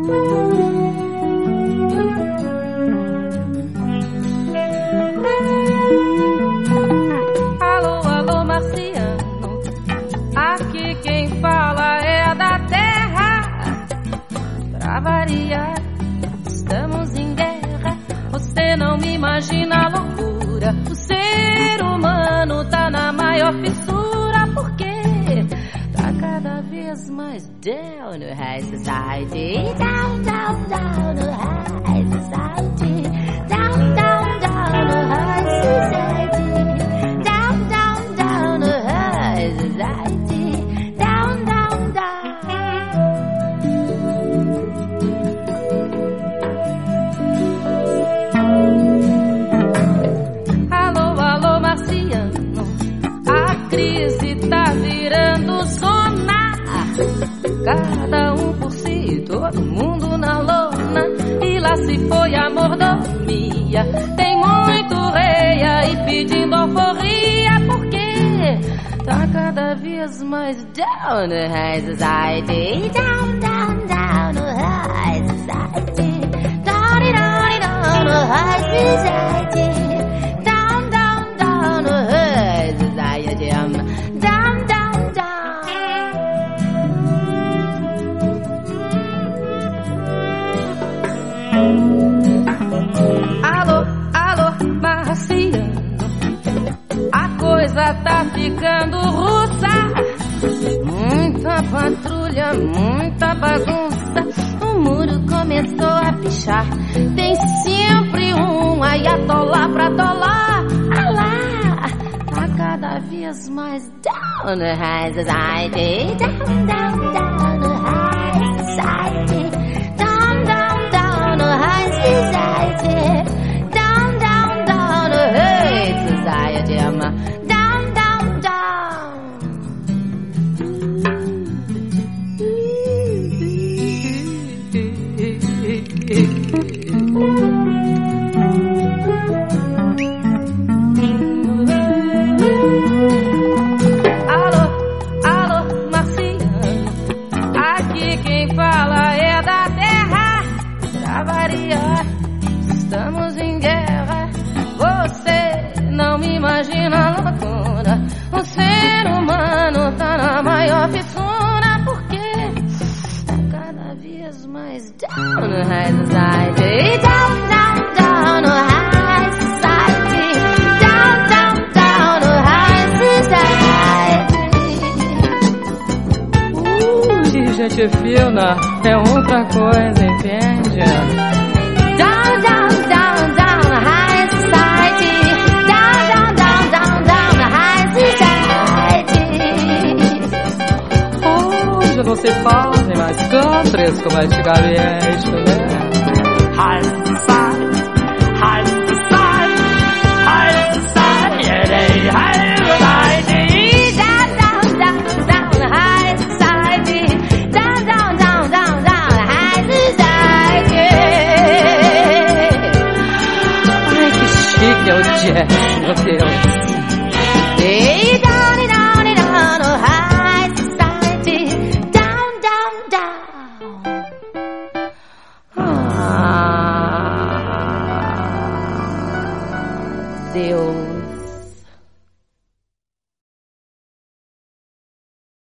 Estamos em guerra, você não me imagina a loucura. O ser humano tá na maior fissura, porque tá cada vez mais down no high society. Down, down, down no high society. Down, down, down no high society. Down, down, down no high society. Down, down, down. Cada um por si, todo mundo na lona. E lá se foi a mordomia. Tem muito rei aí pedindo alforria, porque tá cada vez mais down no high society. Down, down, down no high society. Down, down, down no high society. Down, down, down no high society. Down, down. Alô, alô, marciano, a coisa tá ficando russa. Muita patrulha, muita bagunça. O muro começou a pichar. Tem sempre um ayatollah pra tolar. Alá, tá cada vez mais down no high society. Down, down, down no high society. Down, down, down no high society. Down, down, down no high society. Down, down, down. Alô, alô, marciano, aqui quem fala é da terra. Pra variar, estamos em guerra. Você não me imagina a loucura. O ser humano tá na maior fissura, porque tá cada vez mais down no high society. Down, down, down no high society. Down, down, down no high society. Gente fina é outra coisa, entende? Down, down, down, down no high society. Down, down, down, down, down no high society. Hoje não se fazem mais countries como antigamente, né? High society.